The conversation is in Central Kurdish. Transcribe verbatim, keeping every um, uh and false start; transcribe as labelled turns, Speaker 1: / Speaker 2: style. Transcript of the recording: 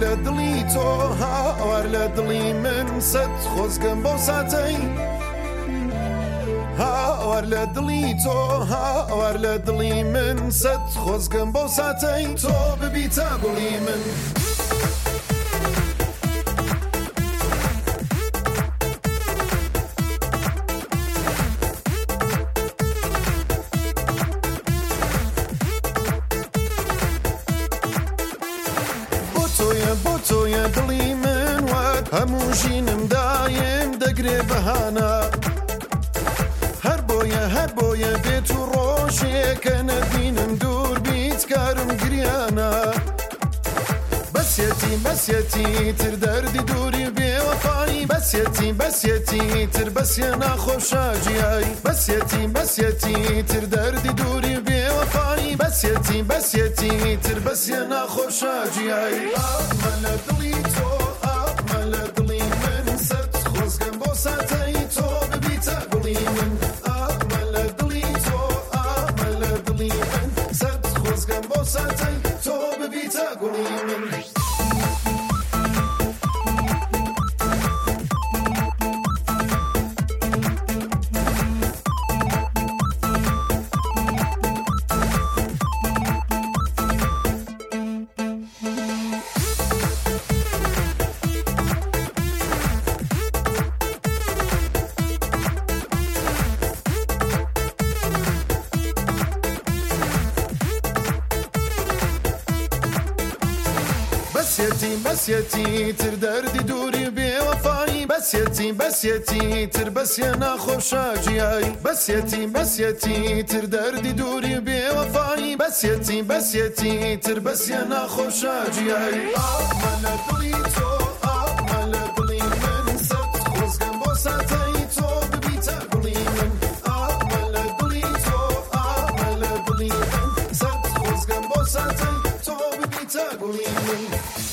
Speaker 1: لە دڵی تۆ هاوار لە دڵی من سەد خۆزگەم بۆ ساتەی هاوار لە دڵی تۆ هاوار لە دڵی من سەد خۆزگەم بۆ ساتەی تۆ ببیتە گوڵی من بۆ تۆیە دڵی من وەک هەموو ژینم دایم دەگرێ بەهانە هەر بۆیە هەر بۆیە بێت و ڕۆژێکە نەبینم دوور بیت کارم گریانە بەسێتی بەسێتی تر دەردی دووری بێوەفایی بەسێتی بەسێتی تر بەسێ ناخۆشاجیایی بەسێتی بەسێتی تر دەردی دووری بێوەفایی بەسێتی بەسێتی تر بەسێ ناخۆشاجیایی ئەمە لە دڵی تۆ ئەمە لە دڵی من سەد خۆزگەم بۆ ساتەی تۆ ببیتە گوڵی من ئەمە لە دڵی تۆ ئەمە لە دڵی من سەد خۆزگەم بۆ ساتەی تۆ ببیتە گوڵی من بەسێتی بەسێتی تر دەردی دووری بێوەفایی بەسێتی بەسێتی تر بەسێ ناخۆشاجیایی بەسێتی بەسێتی تر دەردی دووری بێوەفایی بەسێتی بەسێتی تر بەسێ ناخۆشاجیایی ئەمە لە دڵی تۆ ئەمە لە دڵی من سەد خۆزگەم بۆ ساتەی تۆ ببیتە گوڵی من ئەمە لە دڵی تۆ ئەمە لە دڵی من سەد خۆزگەم بۆ ساتەی تۆ ببیتە گوڵی من